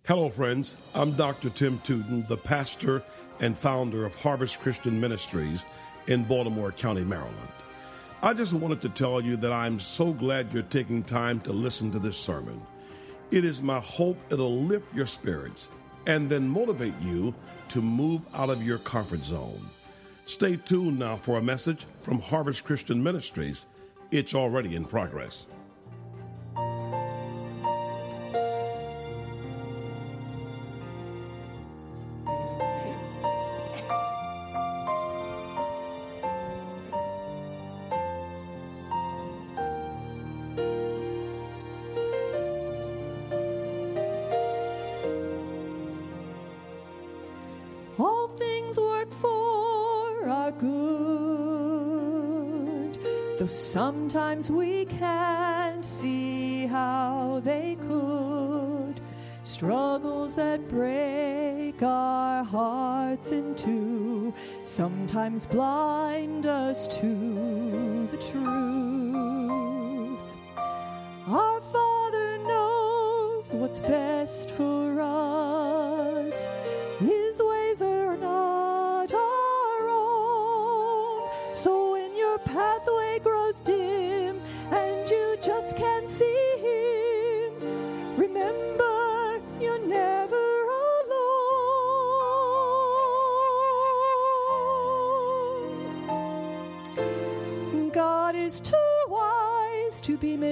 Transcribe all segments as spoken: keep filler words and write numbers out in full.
Hello, friends. I'm Doctor Tim Tootin, the pastor and founder of Harvest Christian Ministries in Baltimore County, Maryland. I just wanted to tell you that I'm so glad you're taking time to listen to this sermon. It is my hope it'll lift your spirits and then motivate you to move out of your comfort zone. Stay tuned now for a message from Harvest Christian Ministries. It's already in progress. All things work for our good, though sometimes we can't see how they could. Struggles that break our hearts in two sometimes blind us to the truth. Our Father knows what's best for us. His ways are not our own. So when your pathway grows dim and you just can't see him, remember you're never alone. God is too wise to be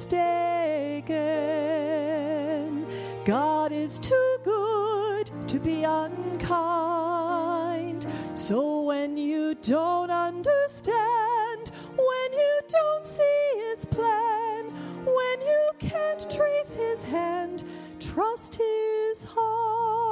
mistaken. God is too good to be unkind. So when you don't understand, when you don't see his plan, when you can't trace his hand, trust his heart.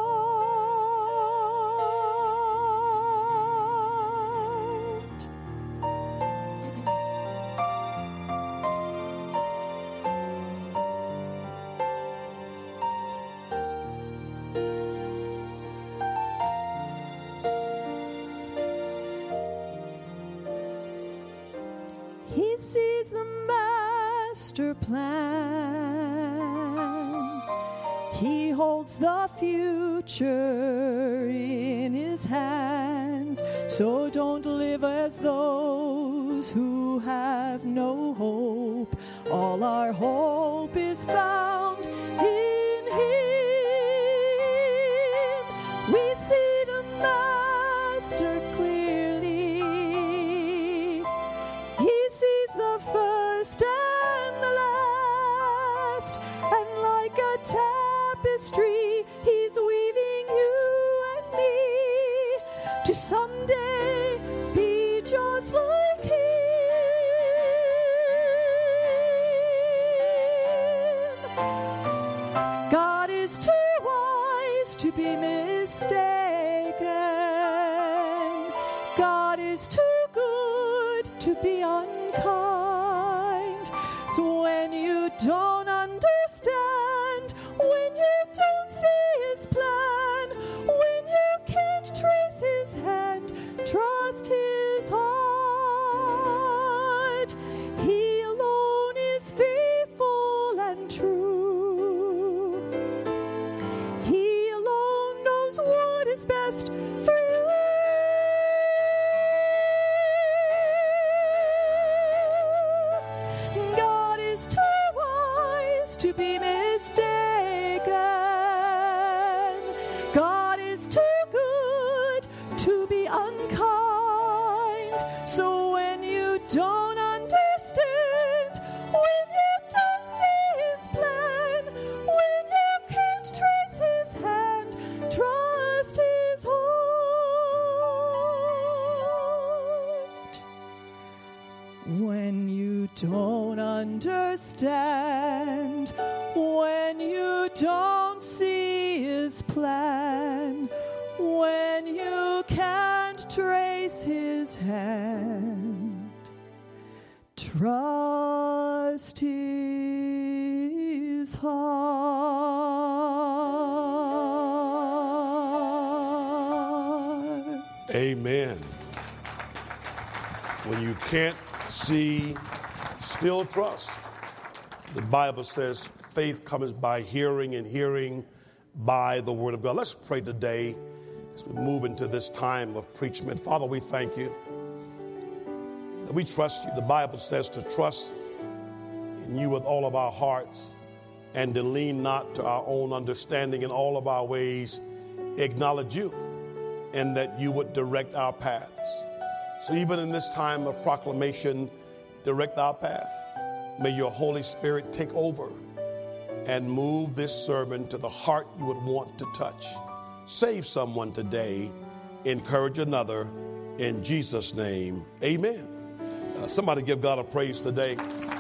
He sees the master plan. He holds the future in his hands. So don't live as those who have no hope. All our hope is found in him. We see the master clearly. He sees the first and the last, and like a tapestry, he's weaving you and me to someday be just like him. God is too wise to be mistaken. God is too good to be unkind. So when you don't understand, when you don't see his plan, when you can't trace his hand, trust his heart. He alone is faithful and true. He alone knows what is best for you. God is too wise to be mistaken. God is too good to be unkind. So when you don't understand, when you don't see his plan, when you can't trace his hand, trust his heart. When you don't understand, when you don't see his plan, when you can't trace his hand, trust his heart. Amen. When you can't see, still trust. The Bible says faith comes by hearing, and hearing by the word of God. Let's pray today as we move into this time of preachment. Father, we thank you that we trust you. The Bible says to trust in you with all of our hearts and to lean not to our own understanding. In all of our ways acknowledge you, and that you would direct our paths. So even in this time of proclamation, direct our path. May your Holy Spirit take over and move this sermon to the heart you would want to touch. Save someone today, encourage another. In Jesus' name, amen. Uh, somebody give God a praise today.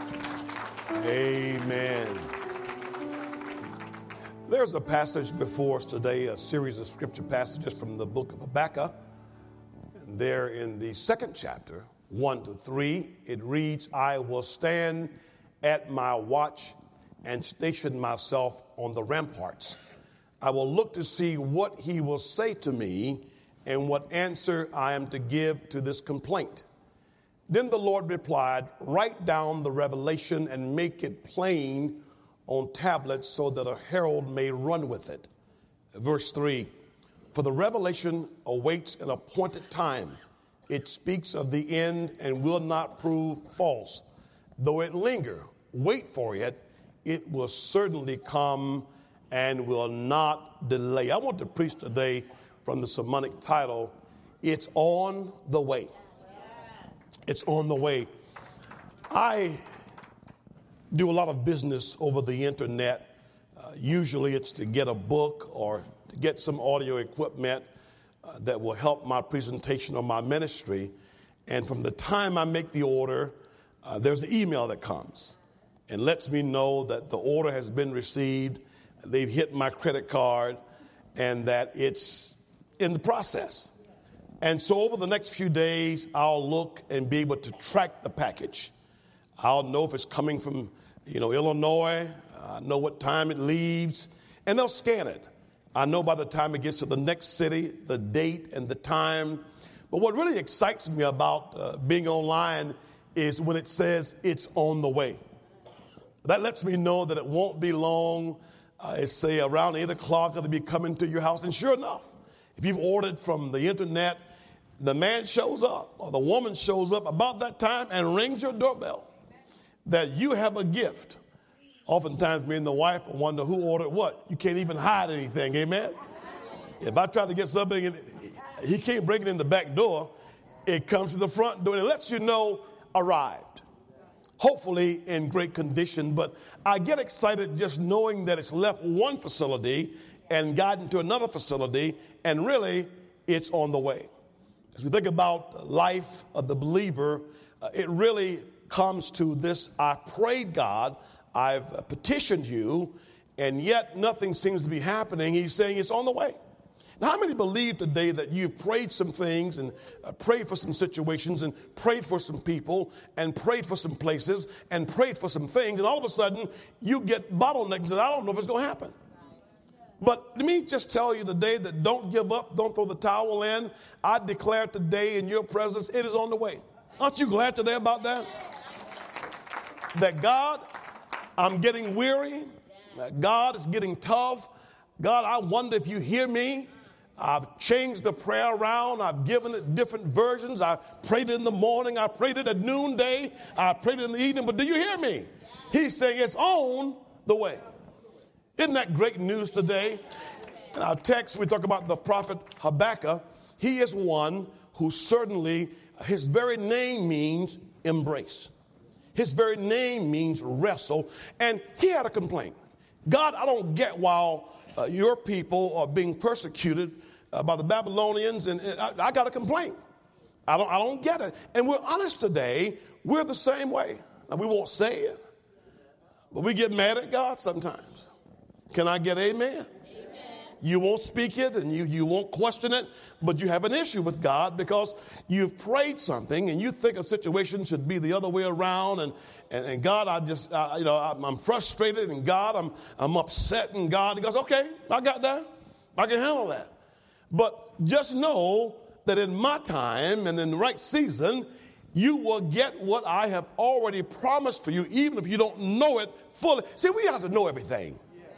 Amen. There's a passage before us today, a series of scripture passages from the book of Habakkuk. And there in the second chapter, one to three, it reads, I will stand at my watch and station myself on the ramparts. I will look to see what he will say to me and what answer I am to give to this complaint. Then the Lord replied, write down the revelation and make it plain on tablets so that a herald may run with it. Verse three, for the revelation awaits an appointed time. It speaks of the end and will not prove false. Though it linger, wait for it. It will certainly come and will not delay. I want to preach today from the sermonic title, It's on the Way. It's on the way. I do a lot of business over the internet. Uh, usually it's to get a book or to get some audio equipment uh, that will help my presentation or my ministry. And from the time I make the order, uh, there's an email that comes and lets me know that the order has been received, they've hit my credit card, and that it's in the process. And so over the next few days, I'll look and be able to track the package. I'll know if it's coming from, you know, Illinois. I know what time it leaves, and they'll scan it. I know by the time it gets to the next city, the date and the time. But what really excites me about uh, being online is when it says it's on the way. That lets me know that it won't be long. Uh, it's say around eight o'clock it'll be coming to your house. And sure enough, if you've ordered from the internet, the man shows up or the woman shows up about that time and rings your doorbell that you have a gift. Oftentimes me and the wife wonder who ordered what. You can't even hide anything, amen? If I try to get something and he can't bring it in the back door, it comes to the front door and it lets you know arrived. Hopefully in great condition, but I get excited just knowing that it's left one facility and gotten to another facility, and really it's on the way. As we think about the life of the believer, uh, it really comes to this: I prayed God, I've petitioned you, and yet nothing seems to be happening. He's saying it's on the way. Now, how many believe today that you've prayed some things and uh, prayed for some situations and prayed for some people and prayed for some places and prayed for some things, and all of a sudden you get bottlenecks and say, I don't know if it's going to happen. But let me just tell you today that don't give up, don't throw the towel in. I declare today in your presence, it is on the way. Aren't you glad today about that? That God, I'm getting weary. That God is getting tough. God, I wonder if you hear me. I've changed the prayer around. I've given it different versions. I prayed it in the morning. I prayed it at noonday. I prayed it in the evening. But do you hear me? He's saying it's on the way. Isn't that great news today? In our text, we talk about the prophet Habakkuk. He is one who certainly, his very name means embrace. His very name means wrestle. And he had a complaint. God, I don't get why uh, your people are being persecuted uh, by the Babylonians, and uh, I, I got a complaint. I don't, I don't get it. And we're honest today. We're the same way. Now, we won't say it, but we get mad at God sometimes. Can I get amen? Amen. You won't speak it and you, you won't question it, but you have an issue with God because you've prayed something and you think a situation should be the other way around. And, and, and God, I just, uh, you know, I'm, I'm frustrated, and God, I'm, I'm upset, and God, he goes, okay, I got that. I can handle that. But just know that in my time and in the right season, you will get what I have already promised for you, even if you don't know it fully. See, we have to know everything.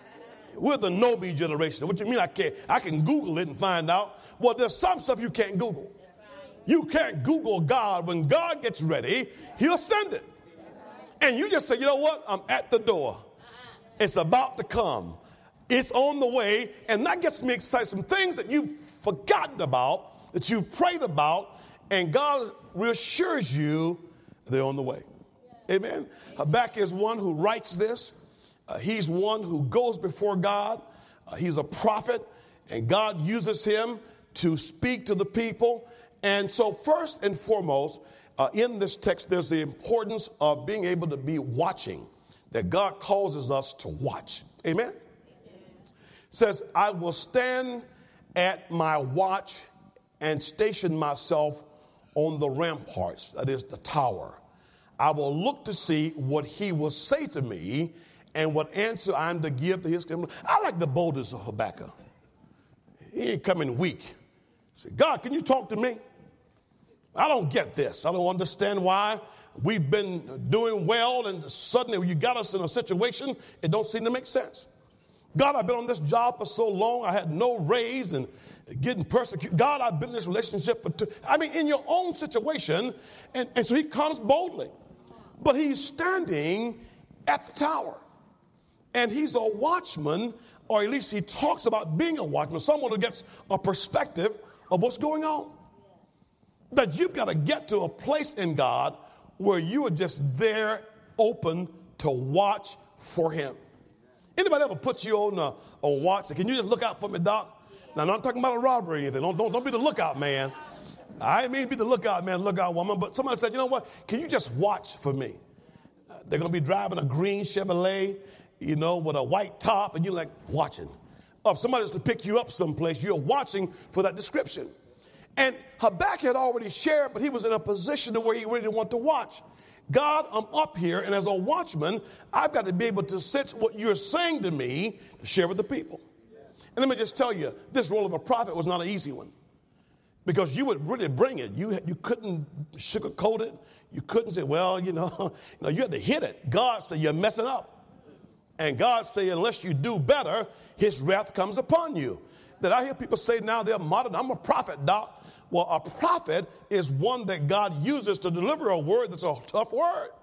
We're the know-me generation. What you mean I can't? I can Google it and find out. Well, there's some stuff you can't Google. You can't Google God. When God gets ready, he'll send it. And you just say, you know what? I'm at the door. It's about to come. It's on the way. And that gets me excited. Some things that you've forgotten about, that you've prayed about, and God reassures you they're on the way. Amen. Habakkuk is one who writes this. Uh, he's one who goes before God. Uh, he's a prophet, and God uses him to speak to the people. And so first and foremost, uh, in this text, there's the importance of being able to be watching, that God causes us to watch. Amen? Amen. It says, I will stand at my watch and station myself on the ramparts, that is the tower. I will look to see what he will say to me and what answer I'm to give to his complaint. I like the boldness of Habakkuk. He ain't coming weak. Say, God, can you talk to me? I don't get this. I don't understand why we've been doing well and suddenly you got us in a situation it don't seem to make sense. God, I've been on this job for so long. I had no raise and getting persecuted. God, I've been in this relationship for two. I mean, in your own situation. And, and so he comes boldly. But he's standing at the tower. And he's a watchman, or at least he talks about being a watchman, someone who gets a perspective of what's going on. That you've got to get to a place in God where you are just there open to watch for him. Anybody ever put you on a, a watch? Can you just look out for me, Doc? Now, I'm not talking about a robbery or anything. Don't, don't, don't be the lookout man. I didn't mean be the lookout man, lookout woman. But somebody said, you know what? Can you just watch for me? Uh, they're going to be driving a green Chevrolet, you know, with a white top. And you're like, watching. Or if somebody's to pick you up someplace, you're watching for that description. And Habakkuk had already shared, but he was in a position to where he really didn't want to watch. God, I'm up here, and as a watchman, I've got to be able to sense what you're saying to me to share with the people. And let me just tell you, this role of a prophet was not an easy one. Because you would really bring it. You you couldn't sugarcoat it. You couldn't say, well, you know, you know, you had to hit it. God said, you're messing up. And God said, unless you do better, his wrath comes upon you. That I hear people say now they're modern. I'm a prophet, Doc. Well, a prophet is one that God uses to deliver a word that's a tough word.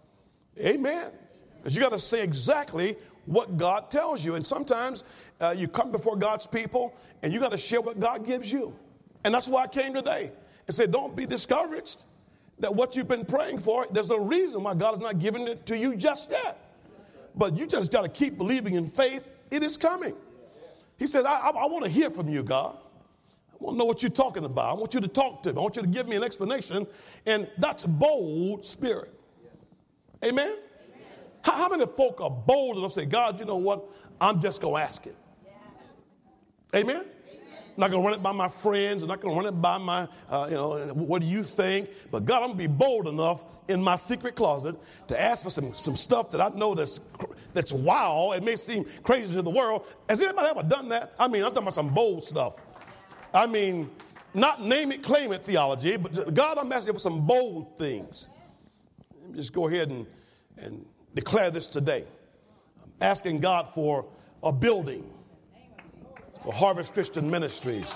Amen. Because you got to say exactly what God tells you. And sometimes uh, you come before God's people and you got to share what God gives you. And that's why I came today and said, don't be discouraged that what you've been praying for, there's a reason why God is not giving it to you just yet. But you just got to keep believing in faith. It is coming. He says, I, I, I want to hear from you, God. I want to know what you're talking about. I want you to talk to me. I want you to give me an explanation. And that's bold spirit. Yes. Amen? Amen. How, how many folk are bold enough to say, God, you know what? I'm just going to ask it. Yeah. Amen? Amen? I'm not going to run it by my friends. I'm not going to run it by my, uh, you know, what do you think? But God, I'm going to be bold enough in my secret closet to ask for some, some stuff that I know that's that's wow. It may seem crazy to the world. Has anybody ever done that? I mean, I'm talking about some bold stuff. I mean, not name it, claim it theology, but God, I'm asking for some bold things. Let me just go ahead and, and declare this today. I'm asking God for a building for Harvest Christian Ministries.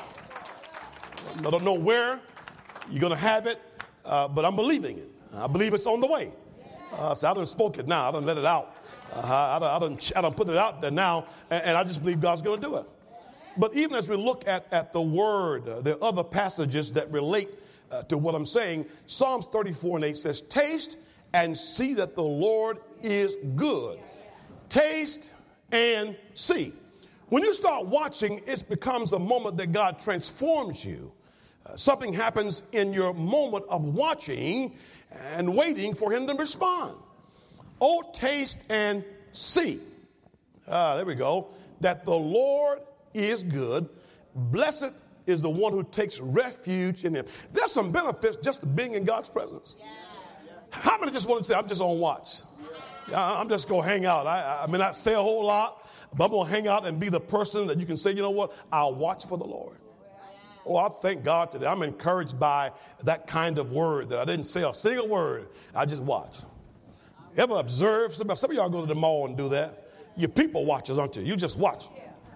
I don't know where you're going to have it, uh, but I'm believing it. I believe it's on the way. Uh, so I done spoke it now. I done let it out. Uh, I, done, I, done, I done put it out there now, and, and I just believe God's going to do it. But even as we look at, at the word, uh, there are other passages that relate uh, to what I'm saying. Psalms thirty-four and eight says, taste and see that the Lord is good. Taste and see. When you start watching, it becomes a moment that God transforms you. Uh, something happens in your moment of watching and waiting for him to respond. Oh, taste and see. Ah, there we go. That the Lord is good. Blessed is the one who takes refuge in him. There's some benefits just to being in God's presence. Yeah. How many just want to say, I'm just on watch? Yeah. I'm just going to hang out. I, I may not say a whole lot, but I'm going to hang out and be the person that you can say, you know what? I'll watch for the Lord. Oh, I thank God today. I'm encouraged by that kind of word that I didn't say a single word. I just watch. Ever observe? Some of y'all go to the mall and do that. You're people watchers, aren't you? You just watch.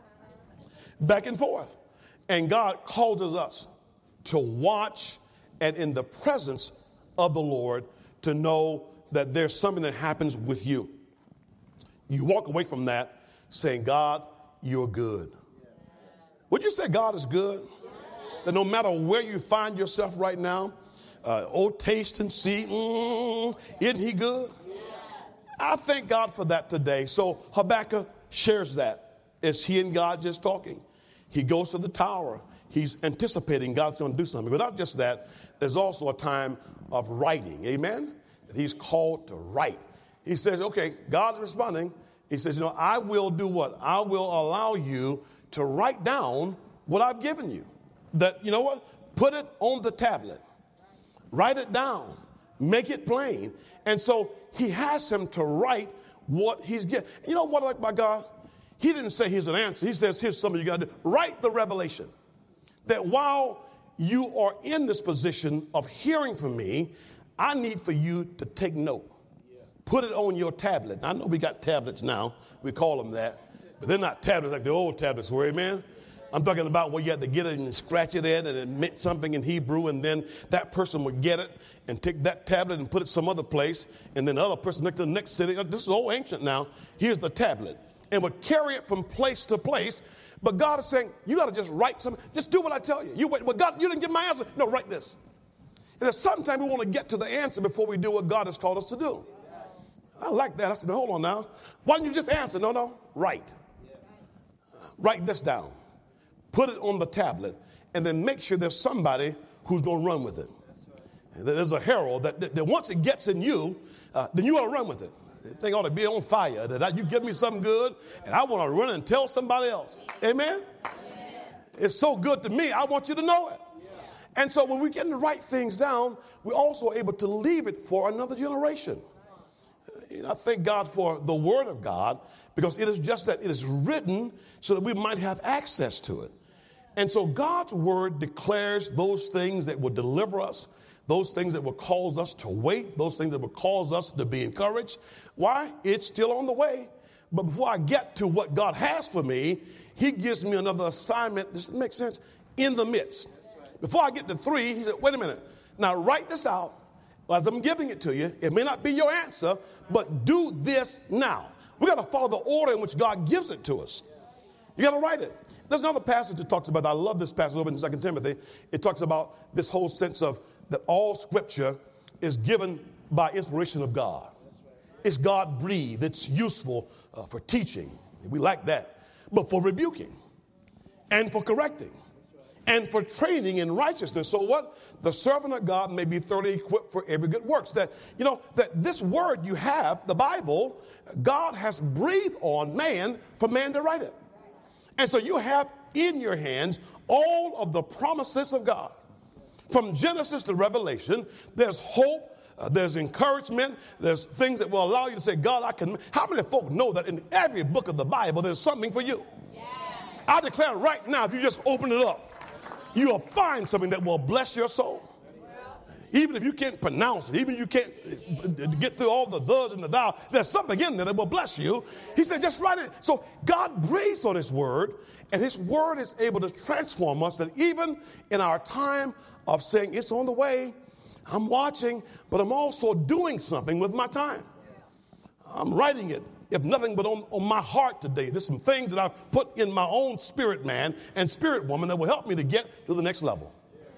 Back and forth. And God causes us to watch and in the presence of the Lord to know that there's something that happens with you. You walk away from that saying, God, you're good. Would you say God is good? That no matter where you find yourself right now, uh, oh, taste and see, mm, isn't he good? I thank God for that today. So Habakkuk shares that. It's he and God just talking. He goes to the tower. He's anticipating God's going to do something. But not just that, there's also a time of writing. Amen? That he's called to write. He says, okay, God's responding. He says, you know, I will do what? I will allow you to write down what I've given you. That, you know what? Put it on the tablet. Write it down. Make it plain. And so he has him to write what he's given. You know what I like about God? He didn't say here's an answer. He says, here's something you got to do. Write the revelation. That while you are in this position of hearing from me, I need for you to take note. Put it on your tablet. I know we got tablets now. We call them that. But they're not tablets like the old tablets were, amen? I'm talking about where you had to get it and scratch it in and it meant something in Hebrew, and then that person would get it and take that tablet and put it some other place, and then the other person next to the next city. This is old ancient now. Here's the tablet. And would carry it from place to place. But God is saying, you got to just write something. Just do what I tell you. You wait. Well, God, you didn't give my answer. No, write this. And sometimes we want to get to the answer before we do what God has called us to do. I like that. I said, hold on now. Why don't you just answer? No, no. Write. Write this down. Put it on the tablet. And then make sure there's somebody who's going to run with it. And there's a herald that, that, that once it gets in you, uh, then you ought to run with it. The thing ought to be on fire. That I, you give me something good, and I want to run and tell somebody else. Amen? It's so good to me, I want you to know it. And so when we get to write things down, we're also able to leave it for another generation. You know, I thank God for the Word of God, because it is just that it is written so that we might have access to it. And so God's Word declares those things that will deliver us, those things that will cause us to wait, those things that will cause us to be encouraged. Why? It's still on the way. But before I get to what God has for me, he gives me another assignment. Does this make sense? In the midst. Before I get to three, he said, wait a minute. Now write this out. As I'm giving it to you, it may not be your answer, but do this now. We got to follow the order in which God gives it to us. You got to write it. There's another passage that talks about, I love this passage over in Second Timothy. It talks about this whole sense of that all scripture is given by inspiration of God. It's God breathed. It's useful uh, for teaching. We like that. But for rebuking and for correcting and for training in righteousness. So what? The servant of God may be thoroughly equipped for every good works. That, you know, that this word you have, the Bible, God has breathed on man for man to write it. And so you have in your hands all of the promises of God. From Genesis to Revelation, there's hope, uh, there's encouragement, there's things that will allow you to say, God, I can. How many folk know that in every book of the Bible, there's something for you? Yeah. I declare right now, if you just open it up, you will find something that will bless your soul. Even if you can't pronounce it, even if you can't get through all the thes and the thou, there's something in there that will bless you. He said, just write it. So God breathes on his word, and his word is able to transform us, that even in our time of saying it's on the way, I'm watching, but I'm also doing something with my time. I'm writing it, if nothing but on, on my heart today. There's some things that I've put in my own spirit man and spirit woman that will help me to get to the next level.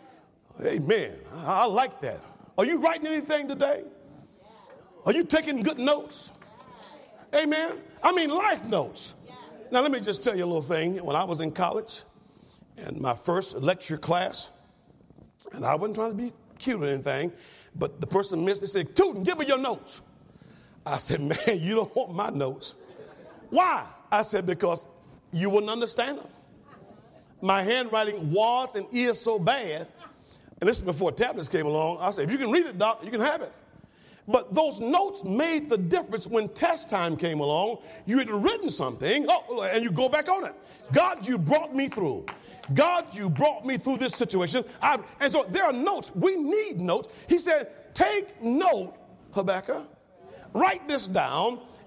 Amen. I, I like that. Are you writing anything today? Are you taking good notes? Amen. I mean, life notes. Now, let me just tell you a little thing. When I was in college, and my first lecture class, and I wasn't trying to be cute or anything, but the person missed, they said, Tootin, give me your notes. I said, man, you don't want my notes. Why? I said, because you wouldn't understand them. My handwriting was and is so bad, and this is before tablets came along. I said, if you can read it, doc, you can have it. But those notes made the difference when test time came along. You had written something, oh, and you go back on it. God, you brought me through. God, you brought me through this situation. I, and so there are notes. We need notes. He said, take note, Habakkuk. Write this down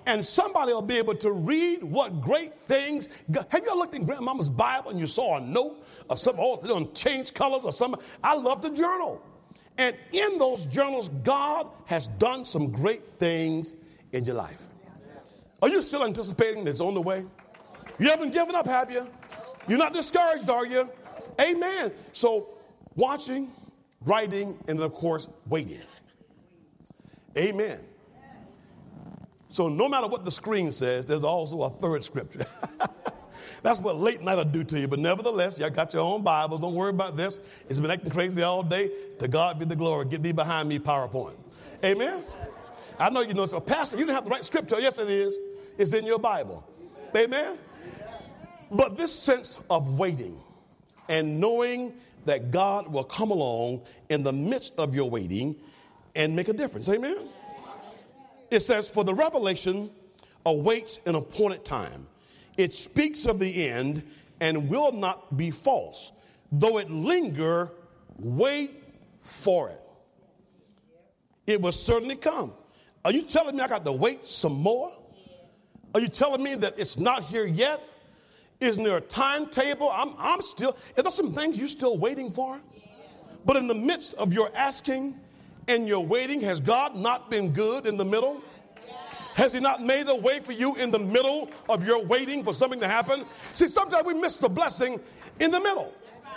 and somebody will be able to read what great things. God, have you ever looked in grandmama's Bible and you saw a note or something, oh, they don't change colors or something? I love to journal. And in those journals, God has done some great things in your life. Are you still anticipating that it's on the way? You haven't given up, have you? You're not discouraged, are you? Amen. So watching, writing, and of course, waiting. Amen. So no matter what the screen says, there's also a third scripture. That's what late night will do to you. But nevertheless, y'all got your own Bibles. Don't worry about this. It's been acting crazy all day. To God be the glory. Get thee behind me, PowerPoint. Amen. I know you know. So, Pastor, you didn't have to write scripture. Yes, it is. It's in your Bible. Amen. But this sense of waiting and knowing that God will come along in the midst of your waiting and make a difference. Amen. It says, for the revelation awaits an appointed time. It speaks of the end and will not be false. Though it linger, wait for it. It will certainly come. Are you telling me I got to wait some more? Are you telling me that it's not here yet? Isn't there a timetable? I'm, I'm still, are there some things you're still waiting for? But in the midst of your asking and your waiting, has God not been good in the middle? Has he not made a way for you in the middle of your waiting for something to happen? See, sometimes we miss the blessing in the middle.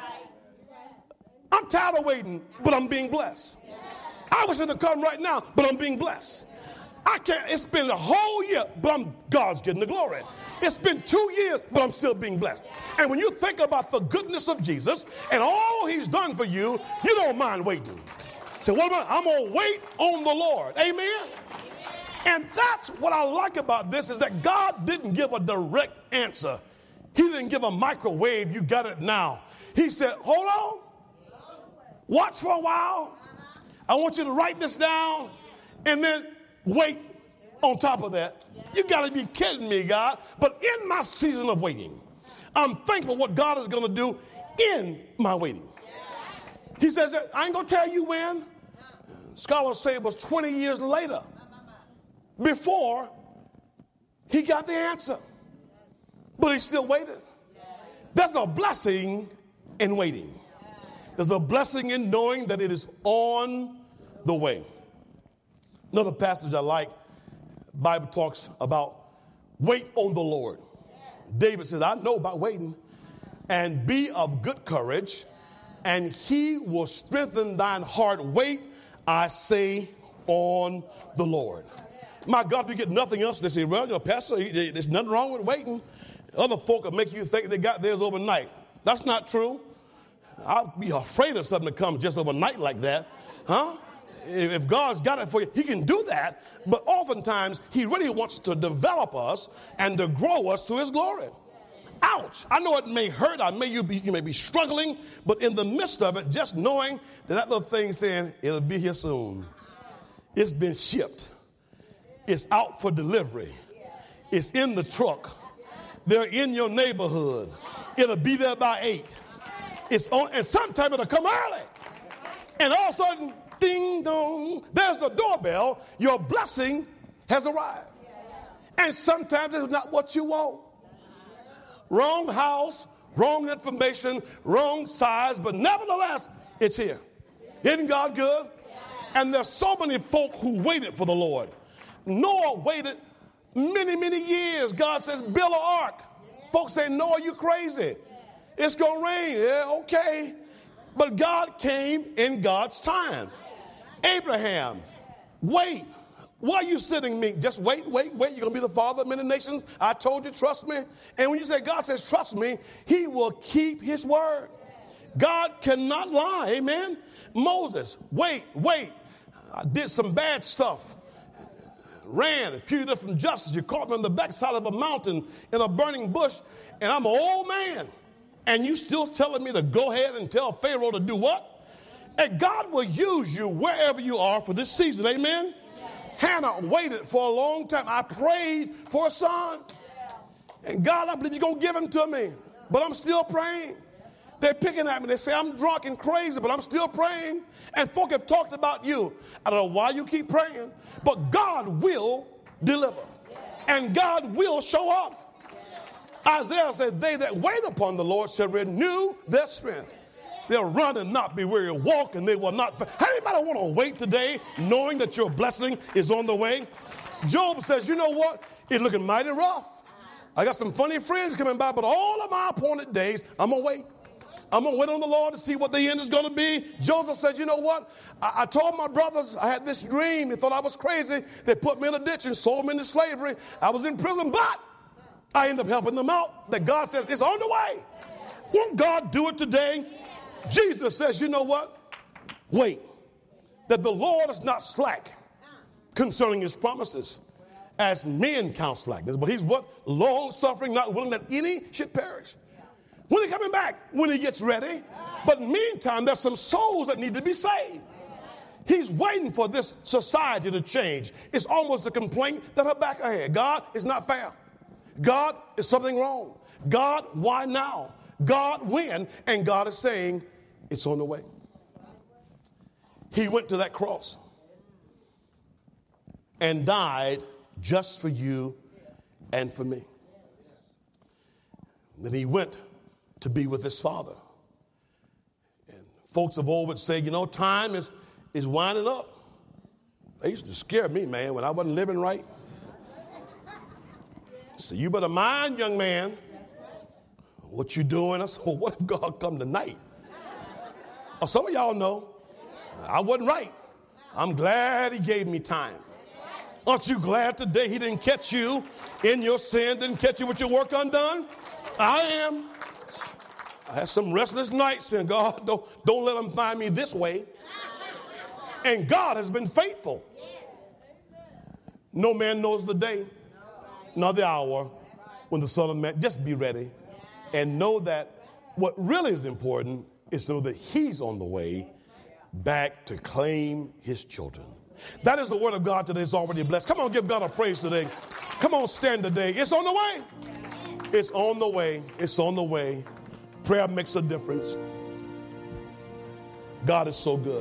I'm tired of waiting, but I'm being blessed. I wish it had come right now, but I'm being blessed. I can't, it's been a whole year, but I'm, God's getting the glory. It's been two years, but I'm still being blessed. And when you think about the goodness of Jesus and all he's done for you, you don't mind waiting. So what about, I'm going to wait on the Lord. Amen? And that's what I like about this is that God didn't give a direct answer. He didn't give a microwave, you got it now. He said, hold on, watch for a while. I want you to write this down and then wait on top of that. You got to be kidding me, God. But in my season of waiting, I'm thankful what God is going to do in my waiting. He says that I ain't going to tell you when. Scholars say it was twenty years later before he got the answer. But he still waited. There's a blessing in waiting. There's a blessing in knowing that it is on the way. Another passage I like, the Bible talks about wait on the Lord. David says, I know about waiting. And be of good courage, and he will strengthen thine heart. Wait, I say, on the Lord. My God, if you get nothing else, they say, well, you know, Pastor, there's nothing wrong with waiting. Other folk will make you think they got theirs overnight. That's not true. I'll be afraid of something that comes just overnight like that. Huh? If God's got it for you, he can do that. But oftentimes, he really wants to develop us and to grow us to his glory. Ouch. I know it may hurt. I may you, be, you may be struggling. But in the midst of it, just knowing that that little thing saying, it'll be here soon. It's been shipped. It's out for delivery. It's in the truck. They're in your neighborhood. It'll be there by eight. It's on, and sometimes it'll come early. And all of a sudden, ding dong, there's the doorbell. Your blessing has arrived. And sometimes it's not what you want. Wrong house, wrong information, wrong size, but nevertheless, it's here. Isn't God good? And there's so many folk who waited for the Lord. Noah waited many, many years. God says, build an ark. Folks say, Noah, you crazy. It's going to rain. Yeah, okay. But God came in God's time. Abraham, wait. Why are you sitting me? Just wait, wait, wait. You're going to be the father of many nations. I told you, trust me. And when you say God says, trust me, he will keep his word. God cannot lie. Amen. Moses, wait, wait. I did some bad stuff. Ran a few different justice. You caught me on the backside of a mountain in a burning bush, and I'm an old man. And you still telling me to go ahead and tell Pharaoh to do what? And God will use you wherever you are for this season. Amen. Hannah waited for a long time. I prayed for a son. And God, I believe you're going to give him to me. But I'm still praying. They're picking at me. They say I'm drunk and crazy, but I'm still praying. And folk have talked about you. I don't know why you keep praying, but God will deliver. And God will show up. Isaiah said, they that wait upon the Lord shall renew their strength. They'll run and not be weary, walk and they will not. Anybody want to wait today knowing that your blessing is on the way? Job says, you know what? It's looking mighty rough. I got some funny friends coming by, but all of my appointed days, I'm going to wait. I'm going to wait on the Lord to see what the end is going to be. Joseph said, you know what? I, I told my brothers I had this dream. They thought I was crazy. They put me in a ditch and sold me into slavery. I was in prison, but I ended up helping them out. That God says it's on the way. Won't God do it today? Jesus says, you know what? Wait, that the Lord is not slack concerning his promises, as men count slackness, but he's what? Long suffering, not willing that any should perish. When he coming back? When he gets ready. But meantime, there's some souls that need to be saved. He's waiting for this society to change. It's almost a complaint that Habakkuk had. God, is not fair. God, is something wrong. God, why now? God, when? And God is saying, it's on the way. He went to that cross and died just for you and for me. Then he went to be with his Father. And folks of old would say, you know, time is, is winding up. They used to scare me, man, when I wasn't living right. So you better mind, young man, what you doing? I said, well, what if God come tonight? Oh, some of y'all know I wasn't right. I'm glad he gave me time. Aren't you glad today he didn't catch you in your sin, didn't catch you with your work undone? I am. I had some restless nights, and God, don't, don't let them find me this way. And God has been faithful. No man knows the day, nor the hour when the Son of Man. Just be ready and know that what really is important is to know that he's on the way back to claim his children. That is the word of God today. It's already blessed. Come on, give God a praise today. Come on, stand today. It's on the way. It's on the way. It's on the way. Prayer makes a difference. God is so good.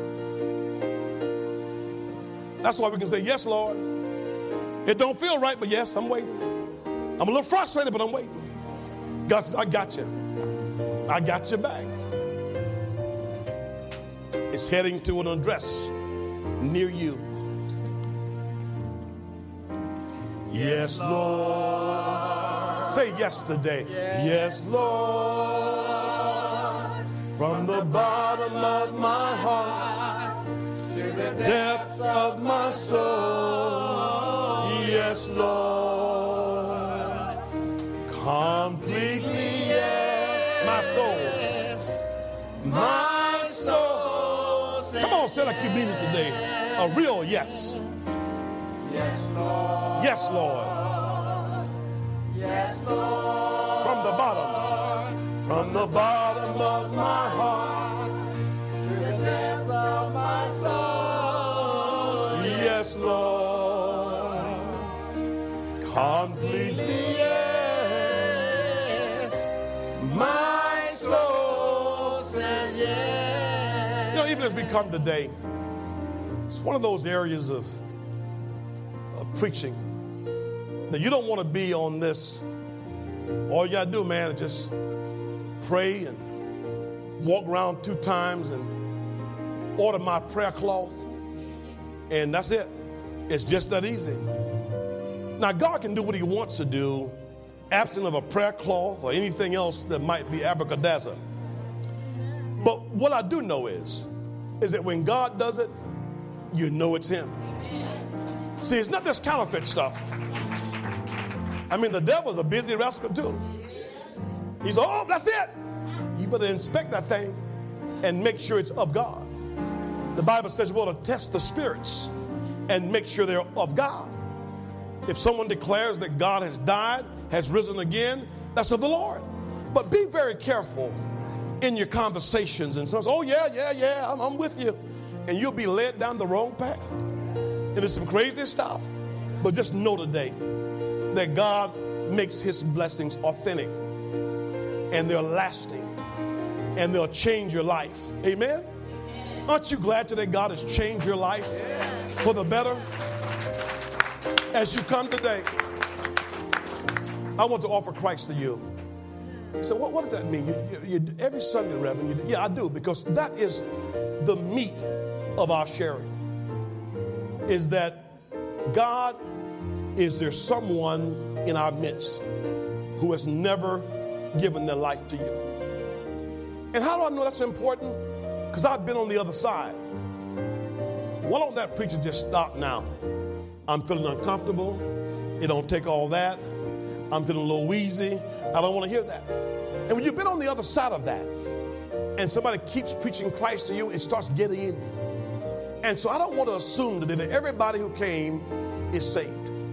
That's why we can say, yes, Lord. It don't feel right, but yes, I'm waiting. I'm a little frustrated, but I'm waiting. God says, I got you. I got your back. It's heading to an address near you. Yes, Lord. Say yes today. Yes, Lord. From the bottom of my heart to the depths of my soul. Yes, Lord. Completely yes. My soul. My soul. Come on, say like you mean it today. A real yes. Yes, Lord. Yes, Lord. Yes, Lord. From the bottom. From the bottom of my heart to the depths of my soul. Yes, Lord. Completely yes. My soul says yes. You know, even as we come today, it's one of those areas of, of preaching that you don't want to be on this. All you got to do, man, is just pray and walk around two times and order my prayer cloth. And that's it. It's just that easy. Now, God can do what he wants to do, absent of a prayer cloth or anything else that might be abracadabra. But what I do know is, is that when God does it, you know it's him. See, it's not this counterfeit stuff. I mean, the devil's a busy rascal too. He's, oh, that's it. You better inspect that thing and make sure it's of God. The Bible says you want to test the spirits and make sure they're of God. If someone declares that God has died, has risen again, that's of the Lord. But be very careful in your conversations. And someone says, oh, yeah, yeah, yeah, I'm, I'm with you. And you'll be led down the wrong path. And it's some crazy stuff. But just know today that God makes his blessings authentic. And they're lasting. And they'll change your life. Amen? Aren't you glad today God has changed your life for the better? As you come today, I want to offer Christ to you. He said, what, what does that mean? You, you, you, every Sunday, Reverend, you do. Yeah, I do, because that is the meat of our sharing, is that God, is there someone in our midst who has never given their life to you? And how do I know that's important? Because I've been on the other side. Why don't that preacher just stop now? I'm feeling uncomfortable. It don't take all that. I'm feeling a little wheezy. I don't want to hear that. And when you've been on the other side of that, and somebody keeps preaching Christ to you, it starts getting in you. And so I don't want to assume today that everybody who came is saved.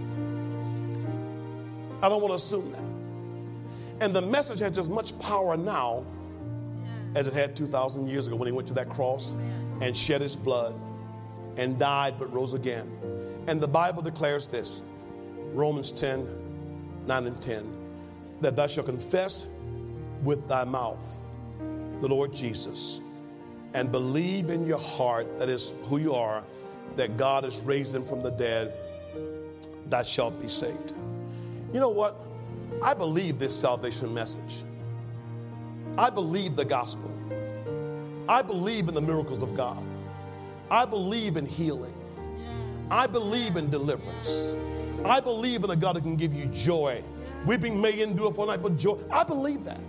I don't want to assume that. And the message has as much power now as it had two thousand years ago when he went to that cross and shed his blood and died but rose again. And the Bible declares this, Romans ten, nine and ten, that thou shalt confess with thy mouth the Lord Jesus and believe in your heart, that is who you are, that God has raised him from the dead, thou shalt be saved. You know what? I believe this salvation message. I believe the gospel. I believe in the miracles of God. I believe in healing. I believe in deliverance. I believe in a God who can give you joy. Weeping may endure for a night, but joy. I believe that.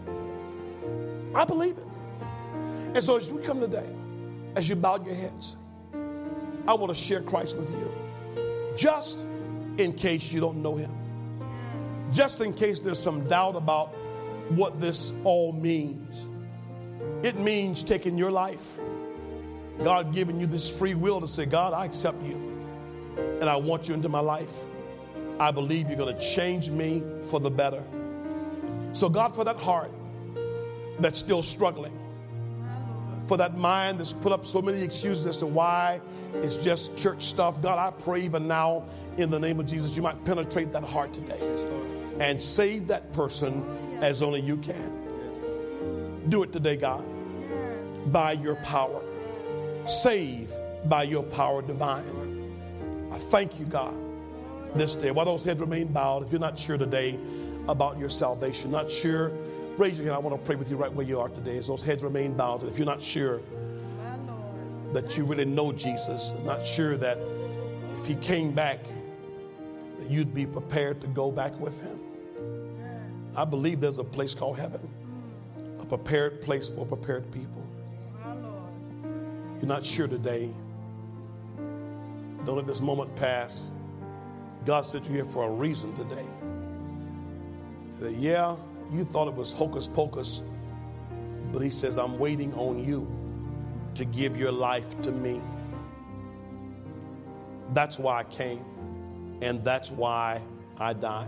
I believe it. And so as you come today, as you bow your heads, I want to share Christ with you. Just in case you don't know him. Just in case there's some doubt about what this all means. It means taking your life. God giving you this free will to say, God, I accept you. And I want you into my life. I believe you're going to change me for the better. So God, for that heart that's still struggling, for that mind that's put up so many excuses as to why it's just church stuff, God, I pray even now in the name of Jesus, you might penetrate that heart today and save that person as only you can. Do it today, God, by your power. Save by your power divine. I thank you, God, this day. While those heads remain bowed, if you're not sure today about your salvation, not sure, raise your hand. I want to pray with you right where you are today as those heads remain bowed. And if you're not sure that you really know Jesus, not sure that if he came back, that you'd be prepared to go back with him. I believe there's a place called heaven, a prepared place for prepared people. You're not sure today. Don't let this moment pass. God sent you here for a reason today. That, yeah, you thought it was hocus pocus, but he says, I'm waiting on you to give your life to me. That's why I came, and that's why I died.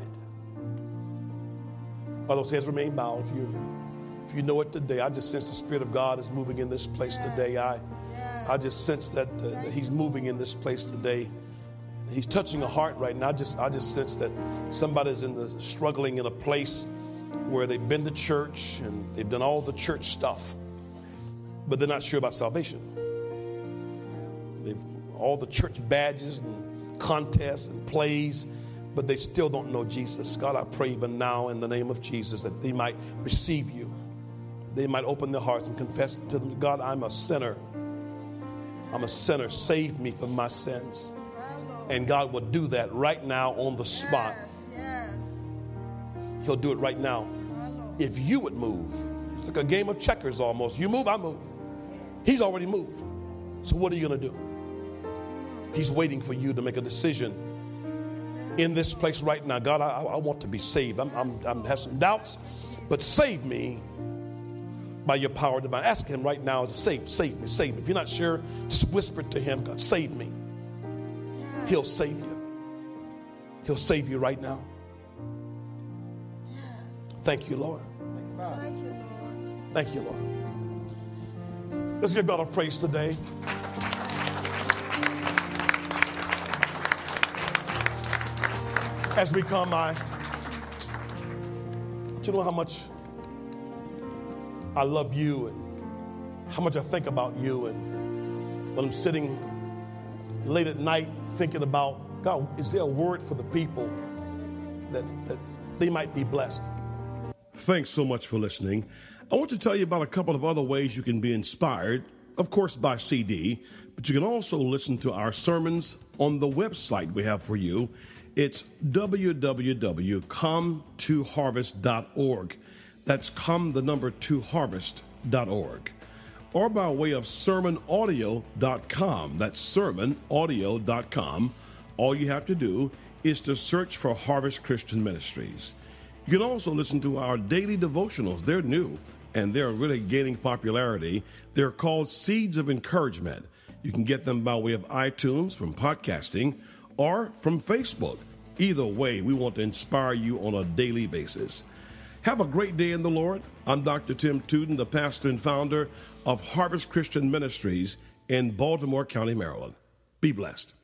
While those heads remain bowed, if you, if you know it today, I just sense the Spirit of God is moving in this place today. I, I just sense that, uh, that he's moving in this place today. He's touching a heart right now. I just, I just sense that somebody's in the struggling in a place where they've been to church and they've done all the church stuff, but they're not sure about salvation. They've all the church badges and contests and plays, but they still don't know Jesus. God, I pray even now in the name of Jesus that they might receive you. They might open their hearts and confess to them, God, I'm a sinner. I'm a sinner. Save me from my sins. And God will do that right now on the spot. Yes, yes. He'll do it right now. If you would move. It's like a game of checkers almost. You move, I move. He's already moved. So what are you going to do? He's waiting for you to make a decision in this place right now. God, I, I want to be saved. I'm, I'm, I'm have some doubts, but save me by your power divine. Ask him right now to save, save me, save me. If you're not sure, just whisper to him, God, save me. He'll save you. He'll save you right now. Thank you, Lord. Thank you, Lord. Thank you, Lord. Let's give God a praise today. As we come, I want you to know how much I love you and how much I think about you. And when I'm sitting late at night thinking about, God, is there a word for the people that, that they might be blessed. Thanks so much for listening. I want to tell you about a couple of other ways you can be inspired, of course, by C D, but you can also listen to our sermons on the website we have for you. It's w w w dot come to harvest dot org. That's come, the number two harvest dot org. Or by way of sermon audio dot com. That's sermon audio dot com. All you have to do is to search for Harvest Christian Ministries. You can also listen to our daily devotionals. They're new, and they're really gaining popularity. They're called Seeds of Encouragement. You can get them by way of iTunes, from podcasting, or from Facebook. Either way, we want to inspire you on a daily basis. Have a great day in the Lord. I'm Doctor Tim Tuden, the pastor and founder of Harvest Christian Ministries in Baltimore County, Maryland. Be blessed.